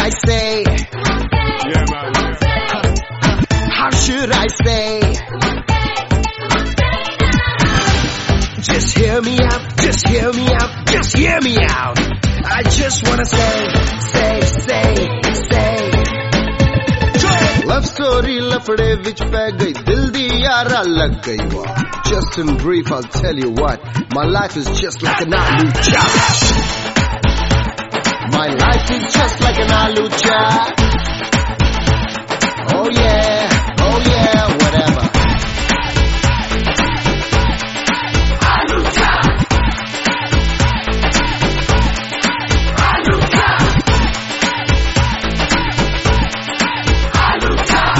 I say? Yeah, man. How should I say? Just hear me out, just hear me out, just hear me out. I just wanna say. Love story लफड़े विच पै गई, दिल दी यारा लग गई वाह. Just in brief, I'll tell you what. My life is just like an aloo chop. My life is just like an aloo chop. Oh yeah, whatever. Aloo chop. Aloo chop. Aloo chop.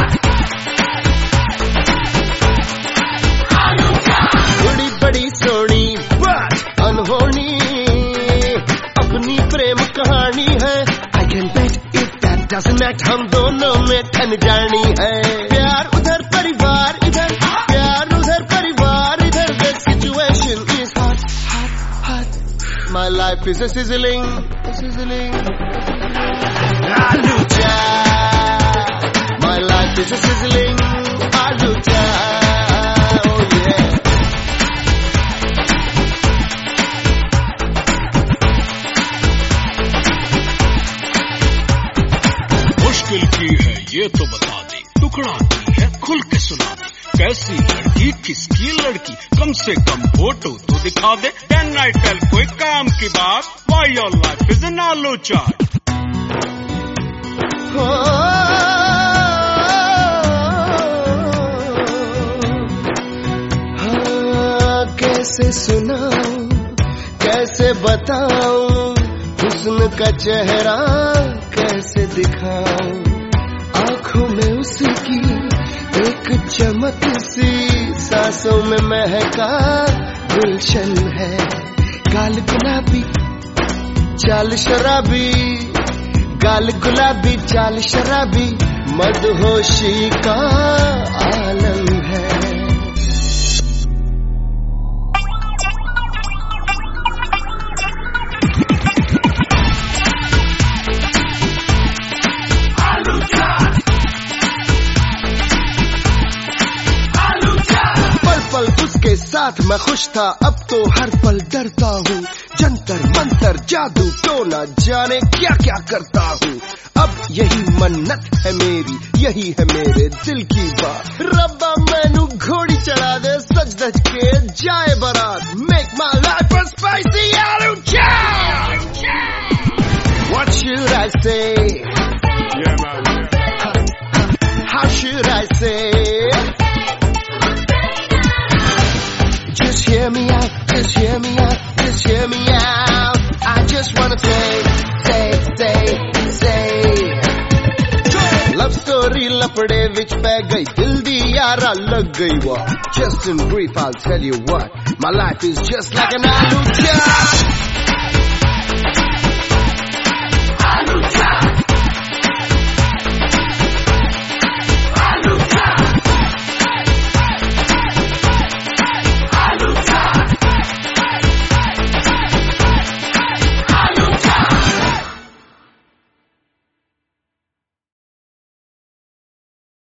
Aloo chop. बड़ी बड़ी Soni but अनहोनी अपनी प्रेम कहानी है. I can bet if that doesn't act, हम दोनों में ठन जानी है. प्यार उधर परिवार इधर, प्यार उधर परिवार इधर. The situation is hot. My life is a sizzling. Aloo chop. My life is a sizzling. Aloo chop. Oh yeah. मुश्किल की है ये तो बता दे, टुकड़ा की है खुल के सुना दे. कैसी लड़की किसकी लड़की, कम से कम फोटो तो दिखा दे. कैन आई टेल कोई काम की बात, why your life is an aloo chaat. कैसे सुनाऊं, कैसे बताऊं, हुस्न का चेहरा कैसे दिखाऊं. आंखों में उसकी एक चमक सी, सांसों में महका गुलशन है. गाल गुलाबी चाल शराबी, गाल गुलाबी चाल शराबी, मदहोशी का आलम है. उसके साथ मैं खुश था, अब तो हर पल डरता हूँ. जंतर मंतर जादू तो न जाने क्या क्या करता हूँ. अब यही मन्नत है मेरी, यही है मेरे दिल की बात. रब्बा मैनू घोड़ी चढ़ा दे, सज धज के जाए बारात. Make my life a spicy aloo chop. What should I say? Yeah, man. How should I say? Just hear me out, just hear me out, just hear me out. I just wanna say. Love story लपड़े विच पै गई, दिल दी यारा लग गई वाह. Just in brief, I'll tell you what. My life is just like an aloo chop.